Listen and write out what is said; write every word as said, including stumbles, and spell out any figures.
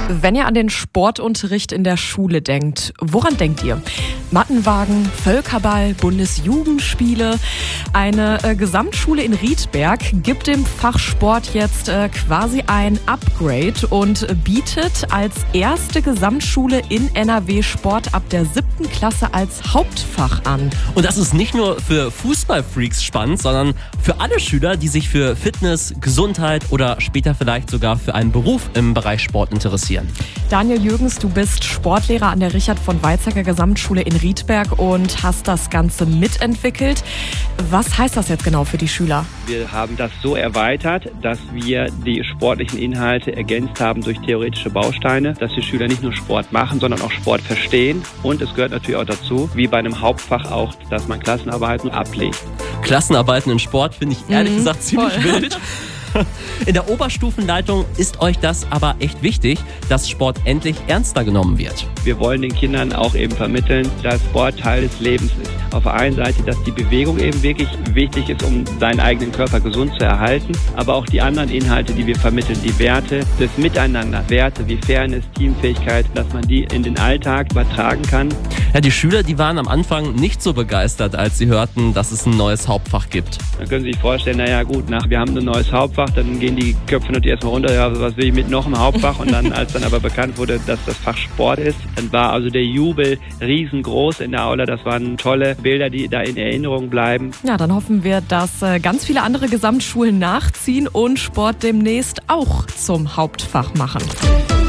Wenn ihr an den Sportunterricht in der Schule denkt, woran denkt ihr? Mattenwagen, Völkerball, Bundesjugendspiele. Eine äh, Gesamtschule in Riedberg gibt dem Fach Sport jetzt äh, quasi ein Upgrade und bietet als erste Gesamtschule in N R W Sport ab der siebten Klasse als Hauptfach an. Und das ist nicht nur für Fußballfreaks spannend, sondern für alle Schüler, die sich für Fitness, Gesundheit oder später vielleicht sogar für einen Beruf im Bereich Sport interessieren. Daniel Jürgens, du bist Sportlehrer an der Richard von Weizsäcker Gesamtschule in Riedberg und hast das Ganze mitentwickelt. Was heißt das jetzt genau für die Schüler? Wir haben das so erweitert, dass wir die sportlichen Inhalte ergänzt haben durch theoretische Bausteine, dass die Schüler nicht nur Sport machen, sondern auch Sport verstehen. Und es gehört natürlich auch dazu, wie bei einem Hauptfach auch, dass man Klassenarbeiten ablegt. Klassenarbeiten in Sport finde ich ehrlich Mhm, gesagt ziemlich voll. wild. In der Oberstufenleitung ist euch das aber echt wichtig, dass Sport endlich ernster genommen wird. Wir wollen den Kindern auch eben vermitteln, dass Sport Teil des Lebens ist. Auf der einen Seite, dass die Bewegung eben wirklich wichtig ist, um seinen eigenen Körper gesund zu erhalten, aber auch die anderen Inhalte, die wir vermitteln, die Werte des Miteinander, Werte wie Fairness, Teamfähigkeit, dass man die in den Alltag übertragen kann. Ja, die Schüler, die waren am Anfang nicht so begeistert, als sie hörten, dass es ein neues Hauptfach gibt. Dann können Sie sich vorstellen, naja gut, nach, wir haben ein neues Hauptfach, dann gehen die Köpfe natürlich erstmal runter, ja, was will ich mit noch einem Hauptfach? Und dann, als dann aber bekannt wurde, dass das Fach Sport ist, dann war also der Jubel riesengroß in der Aula. Das waren tolle Bilder, die da in Erinnerung bleiben. Ja, dann hoffen wir, dass äh, ganz viele andere Gesamtschulen nachziehen und Sport demnächst auch zum Hauptfach machen.